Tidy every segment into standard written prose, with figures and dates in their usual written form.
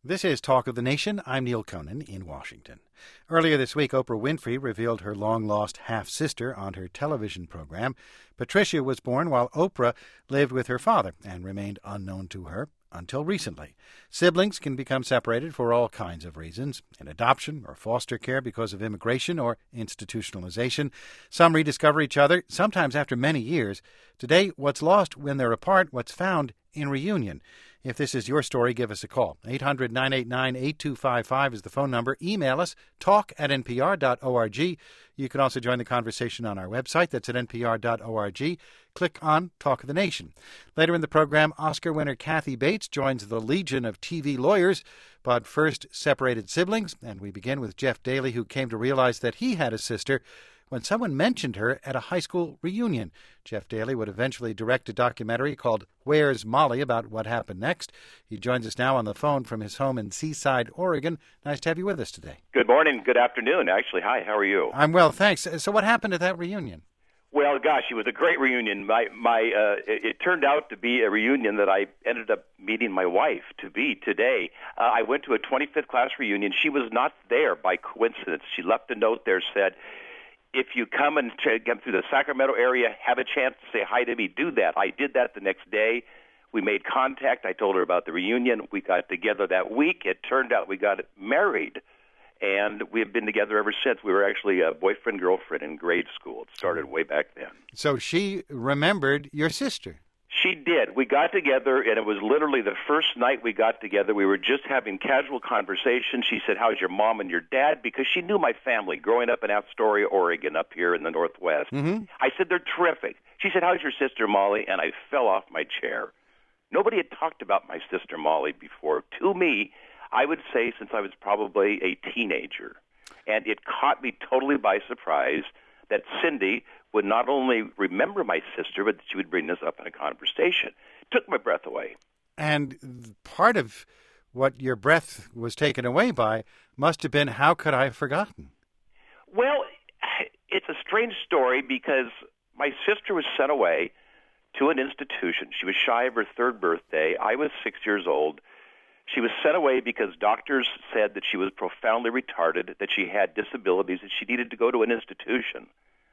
This is Talk of the Nation. I'm Neil Conan in Washington. Earlier this week, Oprah Winfrey revealed her long-lost half-sister on her television program. Patricia was born while Oprah lived with her father and remained unknown to her until recently. Siblings can become separated for all kinds of reasons, in adoption or foster care because of immigration or institutionalization. Some rediscover each other, sometimes after many years. Today, what's lost when they're apart, what's found in reunion. If this is your story, give us a call. 800-989-8255 is the phone number. Email us, talk@npr.org. You can also join the conversation on our website. That's at npr.org. Click on Talk of the Nation. Later in the program, Oscar winner Kathy Bates joins the Legion of TV lawyers. But first, separated siblings. And we begin with Jeff Daly, who came to realize that he had a sister when someone mentioned her at a high school reunion. Jeff Daly would eventually direct a documentary called Where's Molly about what happened next. He joins us now on the phone from his home in Seaside, Oregon. Nice to have you with us today. Good morning. Good afternoon, actually. Hi, how are you? I'm well, thanks. So what happened at that reunion? Well, gosh, it was a great reunion. It turned out to be a reunion that I ended up meeting my wife to be today. I went to a 25th class reunion. She was not there by coincidence. She left a note there, said, if you come and get through the Sacramento area, have a chance to say hi to me, do that. I did that the next day. We made contact. I told her about the reunion. We got together that week. It turned out we got married, and we have been together ever since. We were actually a boyfriend-girlfriend in grade school. It started way back then. So she remembered your sister. She did. We got together, and it was literally the first night we got together. We were just having casual conversation. She said, how's your mom and your dad? Because she knew my family growing up in Astoria, Oregon, up here in the Northwest. Mm-hmm. I said, they're terrific. She said, how's your sister, Molly? And I fell off my chair. Nobody had talked about my sister, Molly, before. To me, I would say since I was probably a teenager. And it caught me totally by surprise that Cindy would not only remember my sister, but she would bring this up in a conversation. It took my breath away. And part of what your breath was taken away by must have been, how could I have forgotten? Well, it's a strange story because my sister was sent away to an institution. She was shy of her third birthday. I was 6 years old. She was sent away because doctors said that she was profoundly retarded, that she had disabilities, and she needed to go to an institution.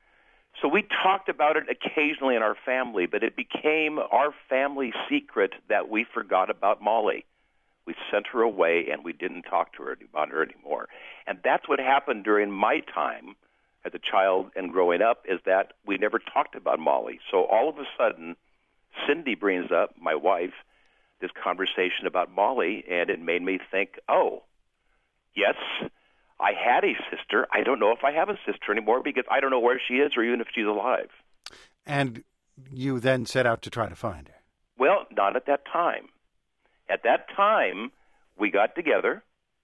So we talked about it occasionally in our family, but it became our family secret that we forgot about Molly. We sent her away, and we didn't talk to her about her anymore. And that's what happened during my time as a child and growing up, is that we never talked about Molly. So all of a sudden, Cindy brings up, my wife, this conversation about Molly, and it made me think, oh, yes, I had a sister. I don't know if I have a sister anymore because I don't know where she is or even if she's alive. And you then set out to try to find her? Well, not at that time. At that time, we got together.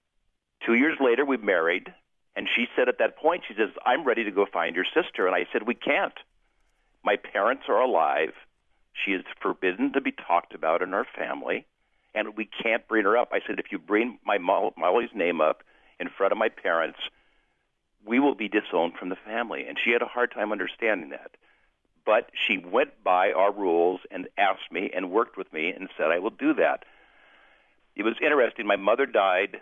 2 years later, we married. And she said at that point, she says, I'm ready to go find your sister. And I said, we can't. My parents are alive. She is forbidden to be talked about in our family. And we can't bring her up. I said, if you bring my Molly's name up in front of my parents, we will be disowned from the family. And she had a hard time understanding that. But she went by our rules and asked me and worked with me and said, I will do that. It was interesting. My mother died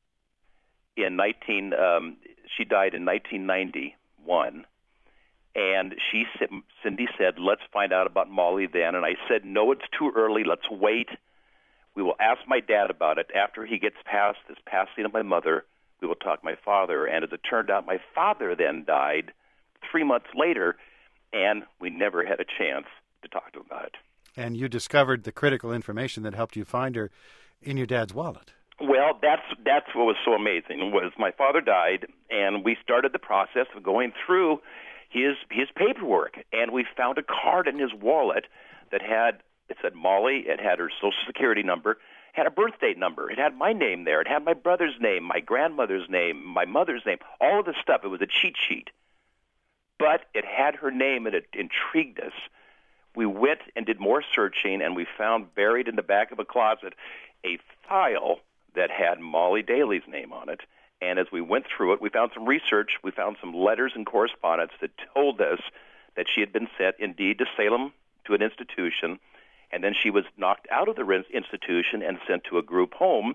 in she died in 1991. And Cindy said, let's find out about Molly then. And I said, no, it's too early. Let's wait. We will ask my dad about it. After he gets past this passing of my mother, we will talk to my father. And as it turned out, my father then died 3 months later, and we never had a chance to talk to him about it. And you discovered the critical information that helped you find her in your dad's wallet. Well, that's what was so amazing, was my father died, and we started the process of going through his paperwork, and we found a card in his wallet that it said Molly, it had her Social Security number, had a birth date number. It had my name there. It had my brother's name, my grandmother's name, my mother's name, all of the stuff. It was a cheat sheet. But it had her name, and it intrigued us. We went and did more searching, and we found buried in the back of a closet a file that had Molly Daly's name on it. And as we went through it, we found some research. We found some letters and correspondence that told us that she had been sent, indeed, to Salem to an institution, and then she was knocked out of the institution and sent to a group home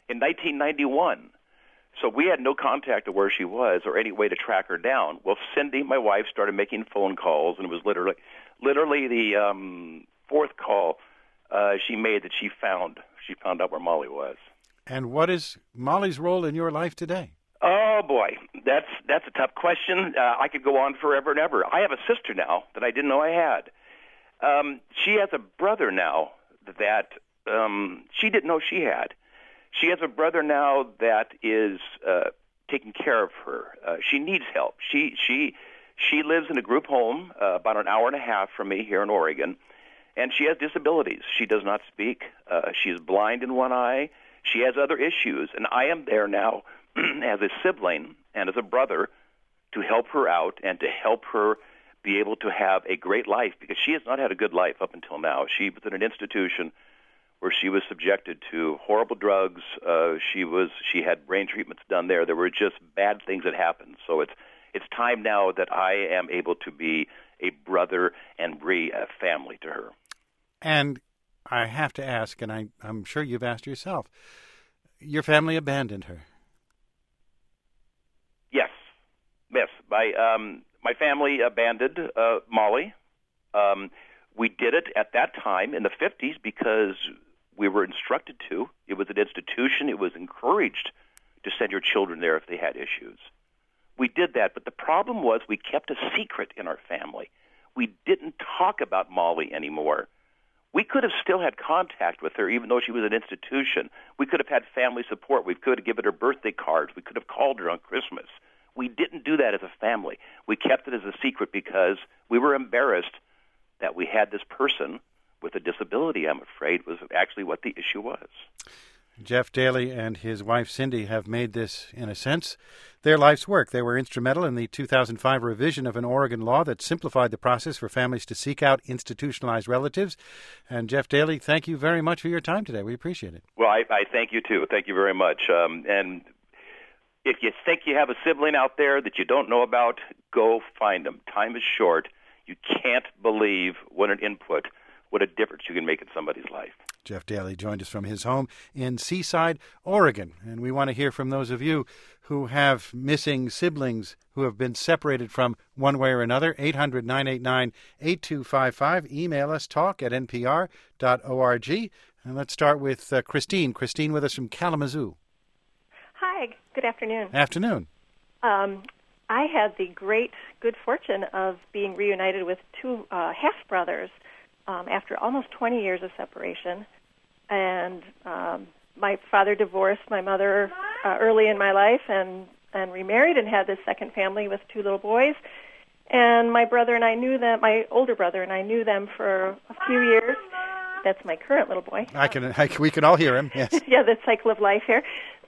in 1991. So we had no contact of where she was or any way to track her down. Well, Cindy, my wife, started making phone calls, and it was literally the fourth call she made that she found out where Molly was. And what is Molly's role in your life today? Oh boy, that's a tough question. I could go on forever and ever. I have a sister now that I didn't know I had. She has a brother now that she didn't know she had. She has a brother now that is taking care of her. She needs help. She lives in a group home about an hour and a half from me here in Oregon, and she has disabilities. She does not speak. She is blind in one eye. She has other issues, and I am there now as a sibling and as a brother to help her out and to help her be able to have a great life, because she has not had a good life up until now. She was in an institution where she was subjected to horrible drugs. She had brain treatments done there. There were just bad things that happened. So it's time now that I am able to be a brother and be a family to her. And I have to ask, and I'm sure you've asked yourself, your family abandoned her. Yes. My family abandoned Molly. We did it at that time in the 50s because we were instructed to. It was an institution. It was encouraged to send your children there if they had issues. We did that, but the problem was we kept a secret in our family. We didn't talk about Molly anymore. We could have still had contact with her even though she was an institution. We could have had family support. We could have given her birthday cards. We could have called her on Christmas. We didn't do that as a family. We kept it as a secret because we were embarrassed that we had this person with a disability, I'm afraid, was actually what the issue was. Jeff Daly and his wife Cindy have made this, in a sense, their life's work. They were instrumental in the 2005 revision of an Oregon law that simplified the process for families to seek out institutionalized relatives. And Jeff Daly, thank you very much for your time today. We appreciate it. Well, I thank you, too. Thank you very much. And if you think you have a sibling out there that you don't know about, go find them. Time is short. You can't believe what a difference you can make in somebody's life. Jeff Daly joined us from his home in Seaside, Oregon. And we want to hear from those of you who have missing siblings who have been separated from one way or another. 800-989-8255. Email us, talk@npr.org. And let's start with Christine. Christine with us from Kalamazoo. Hi, good afternoon. Afternoon. I had the good fortune of being reunited with two half-brothers after almost 20 years of separation. And my father divorced my mother early in my life and remarried and had this second family with two little boys. And my brother and I knew them, my older brother and I knew them for a few years. That's my current little boy. We can all hear him, yes. Yeah, the cycle of life here.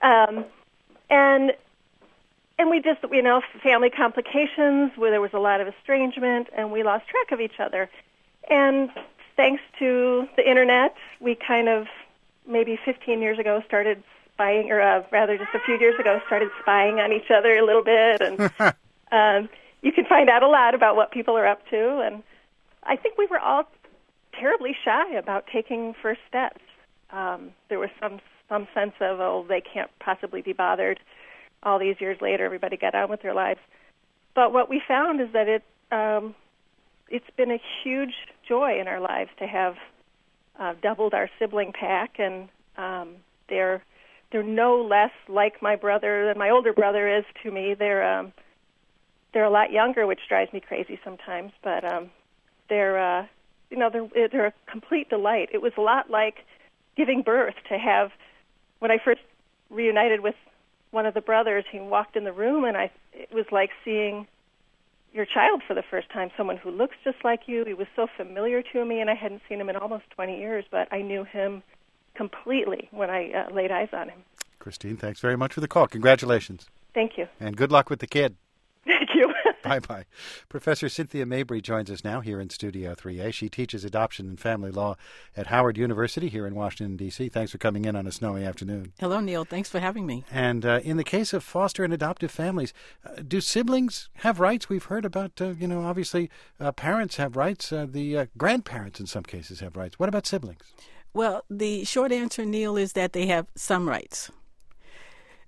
And we just, family complications, where there was a lot of estrangement, and we lost track of each other. And thanks to the Internet, we kind of, maybe 15 years ago, started spying, or rather just a few years ago, started spying on each other a little bit. And you can find out a lot about what people are up to. And I think we were all terribly shy about taking first steps. There was some sense of, they can't possibly be bothered. All these years later, everybody got on with their lives. But what we found is that it's been a huge joy in our lives to have doubled our sibling pack, and they're no less like my brother than my older brother is to me. They're a lot younger, which drives me crazy sometimes, but they're a complete delight. It was a lot like giving birth to have. When I first reunited with one of the brothers, he walked in the room, and it was like seeing your child for the first time, someone who looks just like you. He was so familiar to me, and I hadn't seen him in almost 20 years, but I knew him completely when I laid eyes on him. Christine, thanks very much for the call. Congratulations. Thank you. And good luck with the kid. Thank you. Bye-bye. Professor Cynthia Mabry joins us now here in Studio 3A. She teaches adoption and family law at Howard University here in Washington, D.C. Thanks for coming in on a snowy afternoon. Hello, Neil. Thanks for having me. And in the case of foster and adoptive families, do siblings have rights? We've heard about, obviously parents have rights. The grandparents in some cases have rights. What about siblings? Well, the short answer, Neil, is that they have some rights.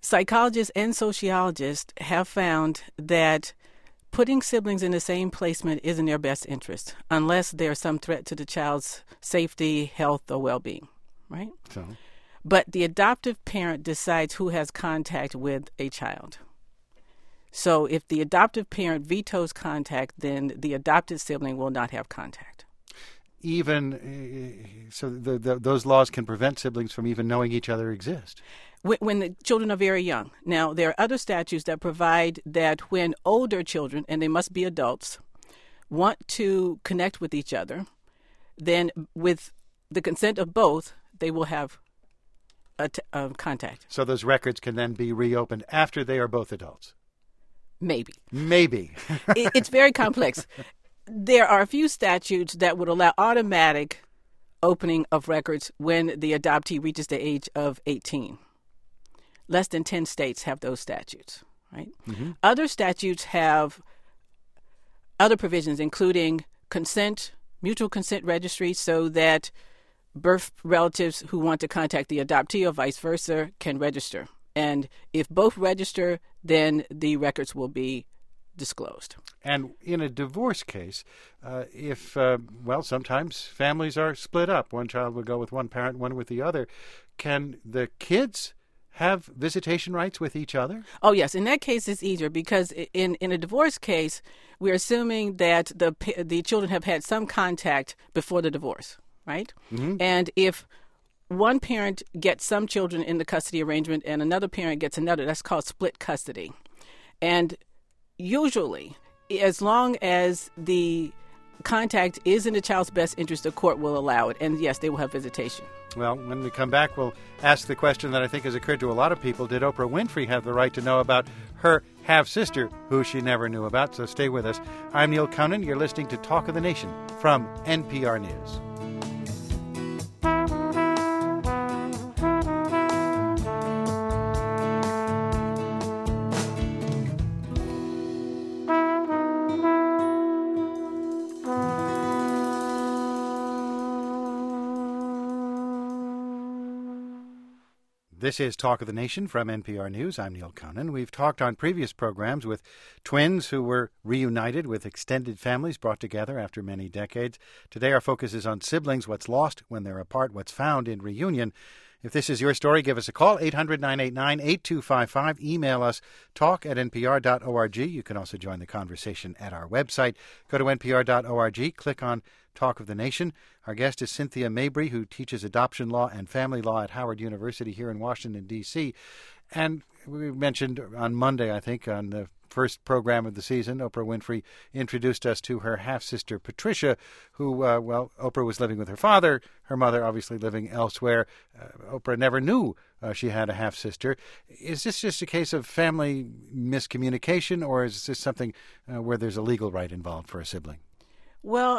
Psychologists and sociologists have found that putting siblings in the same placement is in their best interest, unless there's some threat to the child's safety, health, or well-being, right? So, but the adoptive parent decides who has contact with a child. So if the adoptive parent vetoes contact, then the adopted sibling will not have contact. Even so, those laws can prevent siblings from even knowing each other exist. When the children are very young. Now, there are other statutes that provide that when older children, and they must be adults, want to connect with each other, then with the consent of both, they will have contact. So those records can then be reopened after they are both adults. Maybe. It's very complex. There are a few statutes that would allow automatic opening of records when the adoptee reaches the age of 18. Less than 10 states have those statutes, right? Mm-hmm. Other statutes have other provisions, including consent, mutual consent registries, so that birth relatives who want to contact the adoptee or vice versa can register. And if both register, then the records will be disclosed. And in a divorce case, sometimes families are split up. One child will go with one parent, one with the other. Can the kids have visitation rights with each other? Oh, yes. In that case, it's easier because in a divorce case, we're assuming that the children have had some contact before the divorce, right? Mm-hmm. And if one parent gets some children in the custody arrangement and another parent gets another, that's called split custody. And usually, as long as the contact is in the child's best interest, the court will allow it. And yes, they will have visitation. Well, when we come back, we'll ask the question that I think has occurred to a lot of people. Did Oprah Winfrey have the right to know about her half-sister, who she never knew about? So stay with us. I'm Neil Conan. You're listening to Talk of the Nation from NPR News. This is Talk of the Nation from NPR News. I'm Neil Conan. We've talked on previous programs with twins who were reunited with extended families brought together after many decades. Today our focus is on siblings, what's lost when they're apart, what's found in reunion. If this is your story, give us a call, 800-989-8255. Email us, talk@npr.org. You can also join the conversation at our website. Go to npr.org, click on Talk of the Nation. Our guest is Cynthia Mabry, who teaches adoption law and family law at Howard University here in Washington, D.C. And we mentioned on Monday, I think, on the first program of the season, Oprah Winfrey introduced us to her half-sister, Patricia, who, Oprah was living with her father, her mother obviously living elsewhere. Oprah never knew she had a half-sister. Is this just a case of family miscommunication, or is this something where there's a legal right involved for a sibling? Well,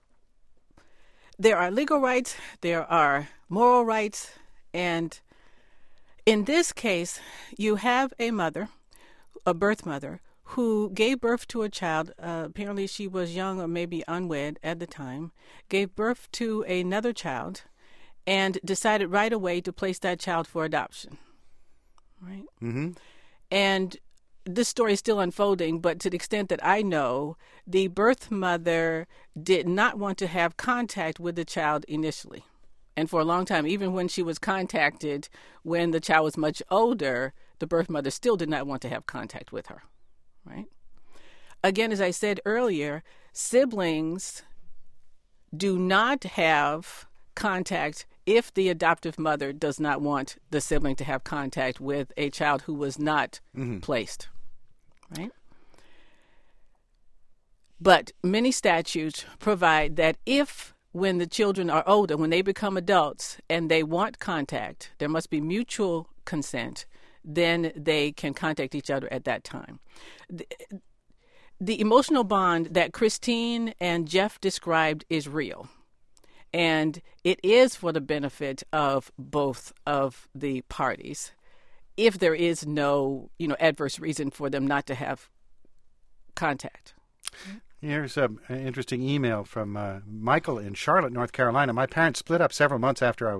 there are legal rights, there are moral rights, and in this case, you have a mother, a birth mother, who gave birth to a child. Apparently she was young or maybe unwed at the time, gave birth to another child, and decided right away to place that child for adoption. Right? Mm-hmm. And this story is still unfolding, but to the extent that I know, the birth mother did not want to have contact with the child initially. And for a long time, even when she was contacted when the child was much older, the birth mother still did not want to have contact with her, right? Again, as I said earlier, siblings do not have contact if the adoptive mother does not want the sibling to have contact with a child who was not placed, right? But many statutes provide that if, when the children are older, when they become adults and they want contact, there must be mutual consent, then they can contact each other at that time. The emotional bond that Christine and Jeff described is real. And it is for the benefit of both of the parties if there is no, adverse reason for them not to have contact. Here's an interesting email from Michael in Charlotte, North Carolina. My parents split up several months before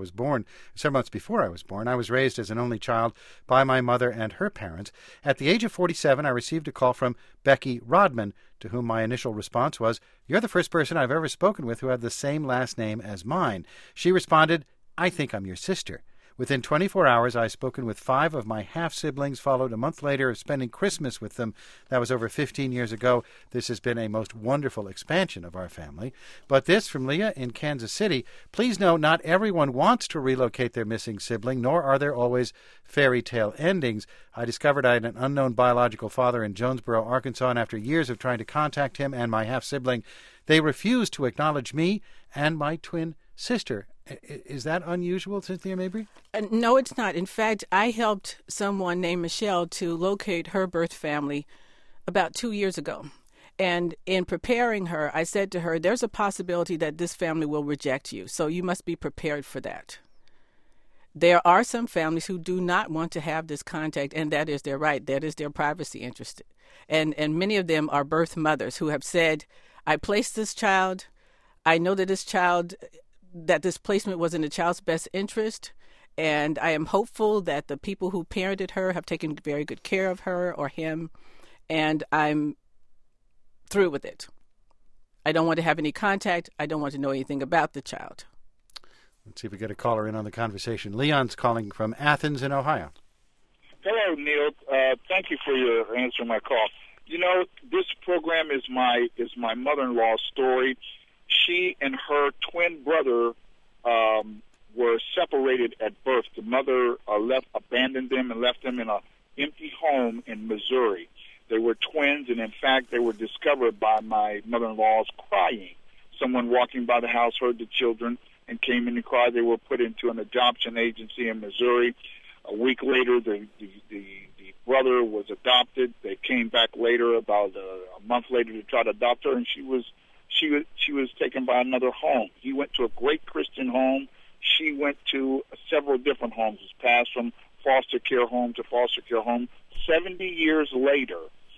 I was born. I was raised as an only child by my mother and her parents. At the age of 47, I received a call from Becky Rodman, to whom my initial response was, "You're the first person I've ever spoken with who had the same last name as mine." She responded, "I think I'm your sister." Within 24 hours, I had spoken with 5 of my half-siblings, followed a month later of spending Christmas with them. That was over 15 years ago. This has been a most wonderful expansion of our family. But this from Leah in Kansas City. Please know not everyone wants to relocate their missing sibling, nor are there always fairy tale endings. I discovered I had an unknown biological father in Jonesboro, Arkansas, and after years of trying to contact him and my half-sibling, they refused to acknowledge me and my twin sister. Is that unusual, Cynthia Mabry? No, it's not. In fact, I helped someone named Michelle to locate her birth family about 2 years ago. And in preparing her, I said to her, there's a possibility that this family will reject you, so you must be prepared for that. There are some families who do not want to have this contact, and that is their right. That is their privacy interest. And many of them are birth mothers who have said, I placed this child. I know that this placement was in the child's best interest, and I am hopeful that the people who parented her have taken very good care of her or him, and I'm through with it. I don't want to have any contact. I don't want to know anything about the child. Let's see if we get a caller in on the conversation. Leon's calling from Athens in Ohio. Hello, Neil. Thank you for your answering my call. You know, this program is my mother-in-law's story. She and her twin brother were separated at birth. The mother abandoned them and left them in an empty home in Missouri. They were twins, and in fact, they were discovered by my mother-in-law's crying. Someone walking by the house heard the children and came in to cry. They were put into an adoption agency in Missouri. A week later, the brother was adopted. They came back later, about a month later, to try to adopt her, and she was taken by another home. He went to a great Christian home. She went to several different homes. Was passed from foster care home to foster care home. 70 years later,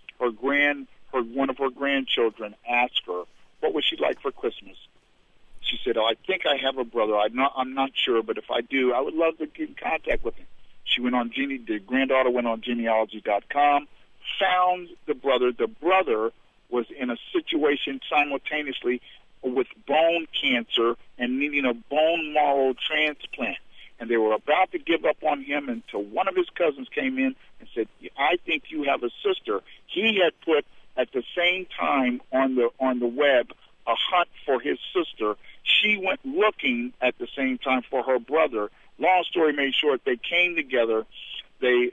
one of her grandchildren asked her, what would she like for Christmas? She said, I think I have a brother. I'm not sure, but if I do, I would love to get in contact with him. She went on the granddaughter went on genealogy.com, found the brother. The brother was in a situation simultaneously with bone cancer and needing a bone marrow transplant. And they were about to give up on him until one of his cousins came in and said, I think you have a sister. He had put at the same time on the web a hunt for his sister. She went looking at the same time for her brother. Long story made short, they came together. They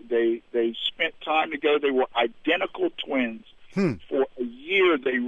spent time together. They were identical twins. For a year, they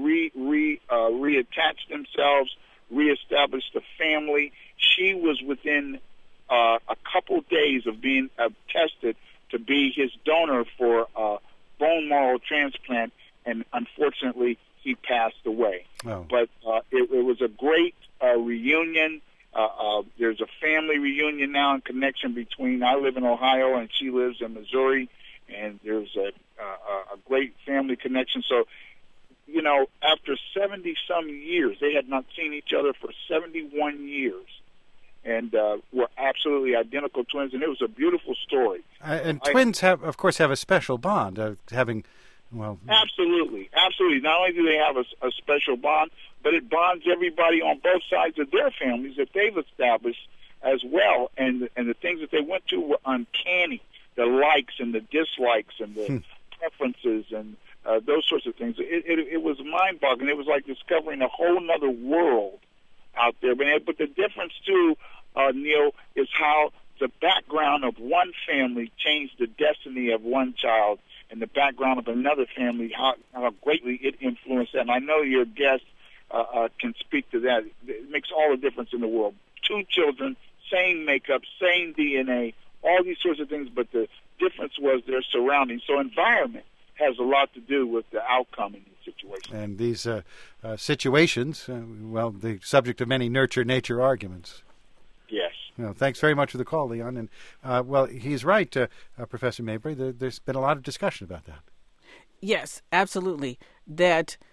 reattached themselves, reestablished a family. She was within a couple days of being tested to be his donor for a bone marrow transplant, and unfortunately, he passed away. Oh. But it was a great reunion. There's a family reunion now in connection between, I live in Ohio and she lives in Missouri, and there's a great family connection. So, you know, after 70-some years, they had not seen each other for 71 years, and were absolutely identical twins, and it was a beautiful story. And twins, of course, have a special bond, having, well... Absolutely. Not only do they have a special bond, but it bonds everybody on both sides of their families that they've established as well, and the things that they went to were uncanny. The likes and the dislikes and the preferences and those sorts of things. It was mind-boggling. It was like discovering a whole other world out there. But the difference, too, Neil, is how the background of one family changed the destiny of one child, and the background of another family, how greatly it influenced that. And I know your guest can speak to that. It makes all the difference in the world. 2 children, same makeup, same DNA, all these sorts of things, but the difference was their surroundings. So environment has a lot to do with the outcome in these situations. And these situations, the subject of many nurture-nature arguments. Yes. Well, thanks very much for the call, Leon. And, he's right, Professor Mabry. There's been a lot of discussion about that. Yes, absolutely. That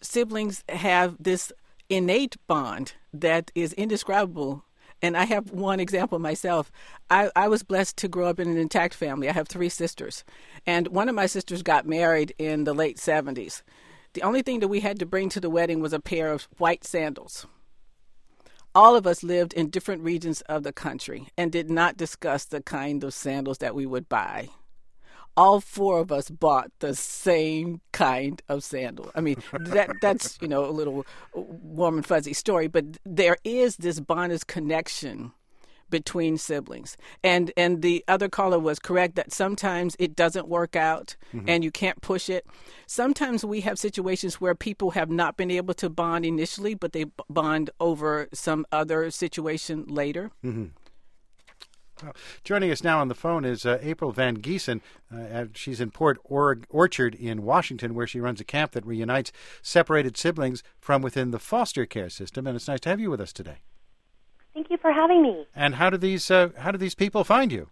siblings have this innate bond that is indescribable. And I have one example myself. I was blessed to grow up in an intact family. I have 3 sisters. And one of my sisters got married in the late 70s. The only thing that we had to bring to the wedding was a pair of white sandals. All of us lived in different regions of the country and did not discuss the kind of sandals that we would buy. All 4 of us bought the same kind of sandal. I mean, that's, a little warm and fuzzy story, but there is this bonded connection between siblings. And the other caller was correct that sometimes it doesn't work out and you can't push it. Sometimes we have situations where people have not been able to bond initially, but they bond over some other situation later. Mm-hmm. Well, joining us now on the phone is April Van Giesen. She's in Port Orchard in Washington, where she runs a camp that reunites separated siblings from within the foster care system. And it's nice to have you with us today. Thank you for having me. And how do these people find you?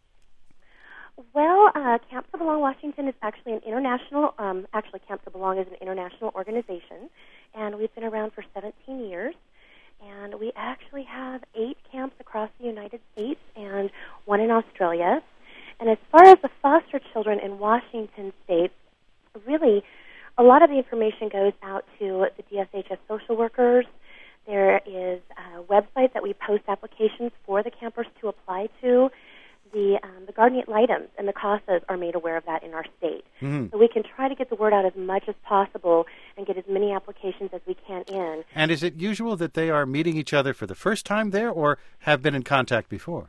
Well, Camp to Belong Washington is actually an international. Camp to Belong is an international organization, and we've been around for 17 years. And we actually have 8 camps across the United States and 1 in Australia. And as far as the foster children in Washington State, really, a lot of the information goes out to the DSHS social workers. There is a website that we post applications for the campers to apply to. The guardian ad litem and the CASAs are made aware of that in our state. Mm-hmm. So we can try to get the word out as much as possible and get as many applications as we can in. And is it usual that they are meeting each other for the first time there or have been in contact before?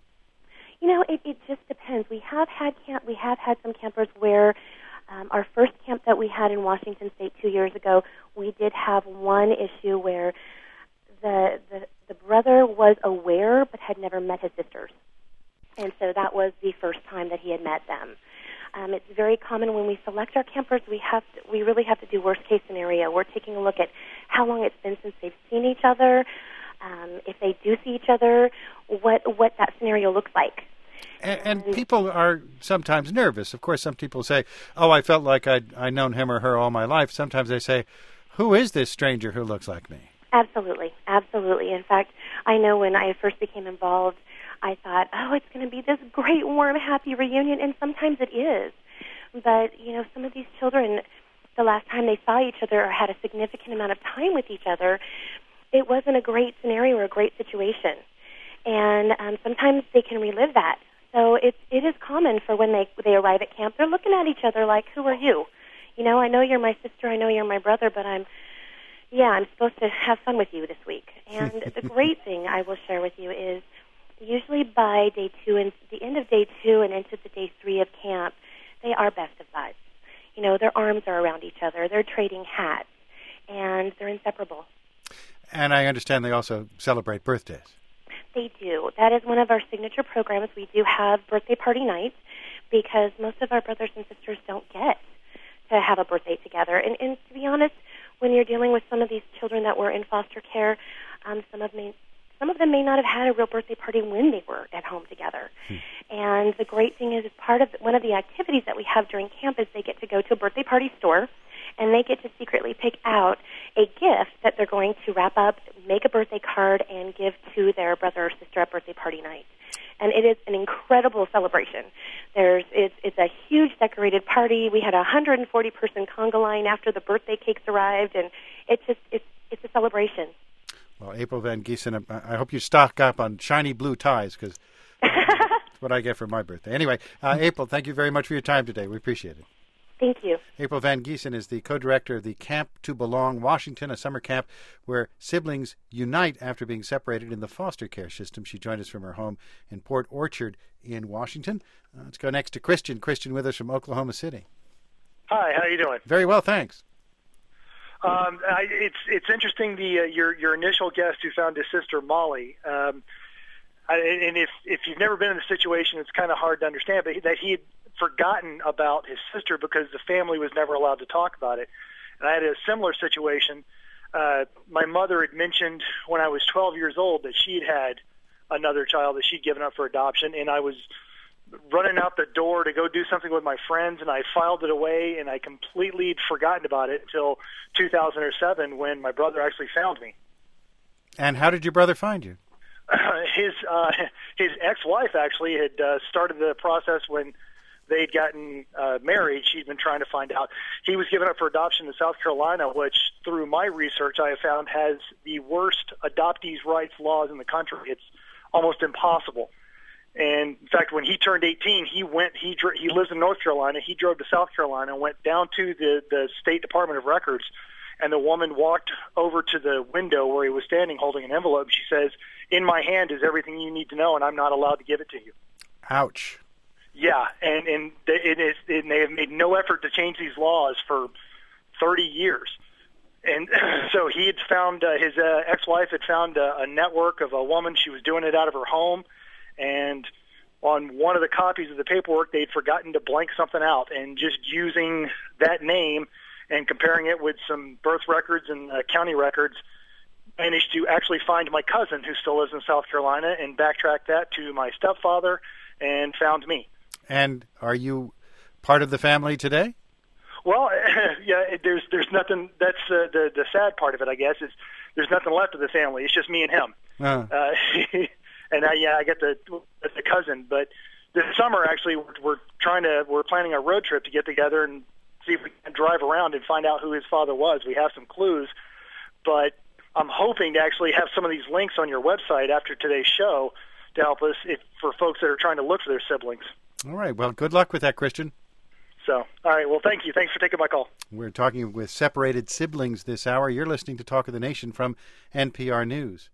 It just depends. We have had some campers where our first camp that we had in Washington State 2 years ago, we did have one issue where the brother was aware but had never met his sisters. And so that was the first time that he had met them. It's very common when we select our campers, we really have to do worst case scenario. We're taking a look at how long it's been since they've seen each other, if they do see each other, what that scenario looks like. And people are sometimes nervous. Of course, some people say, "Oh, I felt like I'd known him or her all my life." Sometimes they say, "Who is this stranger who looks like me?" Absolutely. In fact, I know when I first became involved, I thought, it's going to be this great, warm, happy reunion, and sometimes it is. But, some of these children, the last time they saw each other or had a significant amount of time with each other, it wasn't a great scenario or a great situation. And sometimes they can relive that. So it is common for when they arrive at camp, they're looking at each other like, who are you? I know you're my sister, I know you're my brother, but I'm supposed to have fun with you this week. And the great thing I will share with you is usually by day 2 and the end of day 2 and into the day 3 of camp, they are best of buds. Their arms are around each other. They're trading hats, and they're inseparable. And I understand they also celebrate birthdays. They do. That is one of our signature programs. We do have birthday party nights because most of our brothers and sisters don't get to have a birthday together. And to be honest, when you're dealing with some of these children that were in foster care, some of them may not have had a real birthday party when they were at home together. And the great thing is part of one of the activities that we have during camp is they get to go to a birthday party store, and they get to secretly pick out a gift that they're going to wrap up, make a birthday card, and give to their brother or sister at birthday party night. And it is an incredible celebration. It's a huge decorated party. We had a 140-person conga line after the birthday cakes arrived, and it's a celebration. Well, April Van Giesen, I hope you stock up on shiny blue ties because that's what I get for my birthday. Anyway, April, thank you very much for your time today. We appreciate it. Thank you. April Van Giesen is the co-director of the Camp to Belong Washington, a summer camp where siblings unite after being separated in the foster care system. She joined us from her home in Port Orchard in Washington. Let's go next to Christian. Christian with us from Oklahoma City. Hi, how are you doing? Very well, thanks. It's interesting your initial guest who found his sister Molly, and if you've never been in the situation, it's kind of hard to understand. But that he had forgotten about his sister because the family was never allowed to talk about it. And I had a similar situation. My mother had mentioned when I was 12 years old that she'd had another child that she'd given up for adoption, and I was running out the door to go do something with my friends, and I filed it away, and I completely had forgotten about it until 2007 when my brother actually found me. And how did your brother find you? His ex-wife actually had started the process when they'd gotten married. She'd been trying to find out. He was given up for adoption in South Carolina, which, through my research, I have found has the worst adoptees' rights laws in the country. It's almost impossible. And in fact, when he turned 18, he lives in North Carolina. He drove to South Carolina and went down to the State Department of Records. And the woman walked over to the window where he was standing holding an envelope. She says, "In my hand is everything you need to know, and I'm not allowed to give it to you." Ouch. Yeah, and they have made no effort to change these laws for 30 years. And so he had found, his ex-wife had found a network of a woman. She was doing it out of her home. And on one of the copies of the paperwork, they'd forgotten to blank something out. And just using that name and comparing it with some birth records and county records, managed to actually find my cousin who still lives in South Carolina and backtrack that to my stepfather and found me. And are you part of the family today? Well, yeah, there's nothing. That's the sad part of it, I guess, is there's nothing left of the family. It's just me and him. And I get the cousin. But this summer, actually, we're planning a road trip to get together and see if we can drive around and find out who his father was. We have some clues, but I'm hoping to actually have some of these links on your website after today's show to help us for folks that are trying to look for their siblings. All right. Well, good luck with that, Christian. So, all right. Well, thank you. Thanks for taking my call. We're talking with separated siblings this hour. You're listening to Talk of the Nation from NPR News.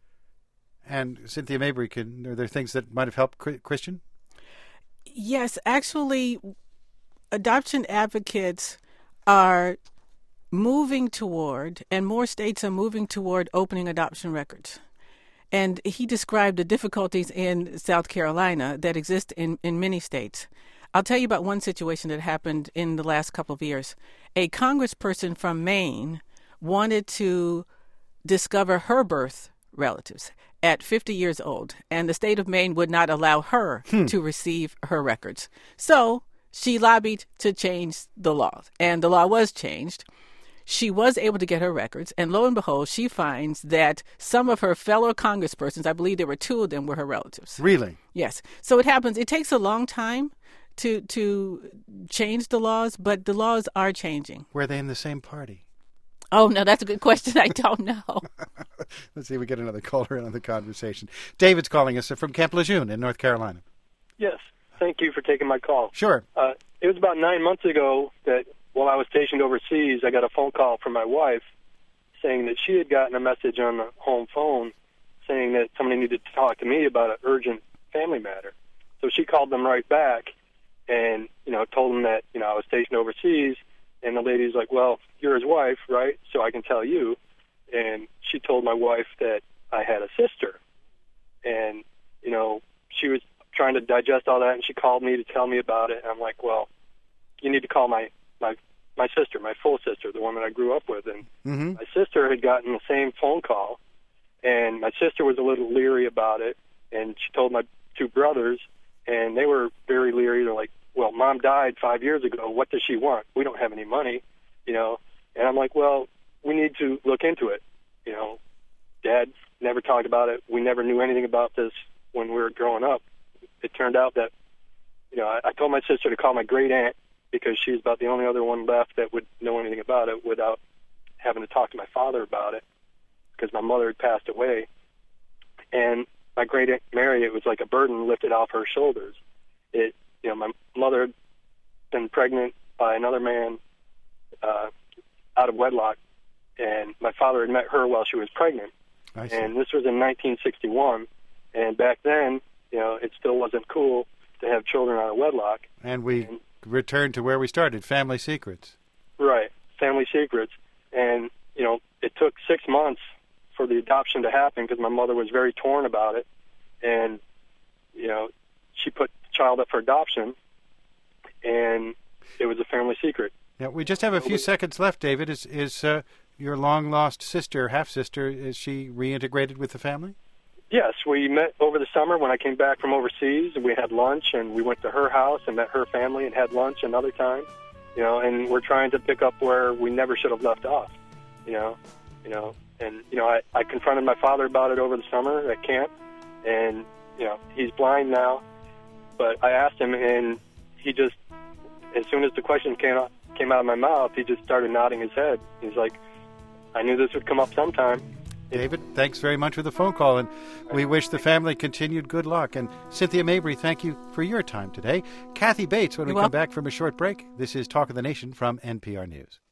And Cynthia Mabry, are there things that might have helped Christian? Yes, actually, adoption advocates are moving toward, and more states are moving toward, opening adoption records. And he described the difficulties in South Carolina that exist in many states. I'll tell you about one situation that happened in the last couple of years. A congressperson from Maine wanted to discover her birth relatives at 50 years old, and the state of Maine would not allow her to receive her records. So she lobbied to change the law, and the law was changed. She was able to get her records, and lo and behold, she finds that some of her fellow congresspersons, I believe there were 2 of them, were her relatives. Really? Yes. So it happens. It takes a long time to change the laws, but the laws are changing. Were they in the same party? Oh, no, that's a good question. I don't know. Let's see if we get another caller in on the conversation. David's calling us from Camp Lejeune in North Carolina. Yes. Thank you for taking my call. Sure. It was about 9 months ago that while I was stationed overseas, I got a phone call from my wife saying that she had gotten a message on the home phone saying that somebody needed to talk to me about an urgent family matter. So she called them right back and, told them that, I was stationed overseas. And the lady's like, "Well, you're his wife, right? So I can tell you." And she told my wife that I had a sister. And, she was trying to digest all that, and she called me to tell me about it. And I'm like, "Well, you need to call my sister, my full sister, the one that I grew up with." And my sister had gotten the same phone call, and my sister was a little leery about it. And she told my 2 brothers, and they were very leery. They're like, "Well, Mom died 5 years ago. What does she want? We don't have any money, And I'm like, "Well, we need to look into it. Dad never talked about it. We never knew anything about this when we were growing up." It turned out that, I told my sister to call my great aunt because she's about the only other one left that would know anything about it without having to talk to my father about it because my mother had passed away. And my great aunt Mary, it was like a burden lifted off her shoulders. My mother had been pregnant by another man out of wedlock, and my father had met her while she was pregnant. I see. And this was in 1961, and back then, it still wasn't cool to have children out of wedlock. And we returned to where we started, family secrets. Right, family secrets. And, it took 6 months for the adoption to happen because my mother was very torn about it. And, she put the child up for adoption, and it was a family secret. Yeah, we just have a few seconds left, David. Is your long-lost sister, half-sister, is she reintegrated with the family? Yes, we met over the summer when I came back from overseas. We had lunch, and we went to her house and met her family and had lunch another time. And we're trying to pick up where we never should have left off. I confronted my father about it over the summer at camp, and he's blind now. But I asked him, and he just, as soon as the question came out of my mouth, he just started nodding his head. He's like, I knew this would come up sometime. David, thanks very much for the phone call, and we wish the family continued good luck. And Cynthia Mabry, thank you for your time today. Kathy Bates, when we come back from a short break, this is Talk of the Nation from NPR News.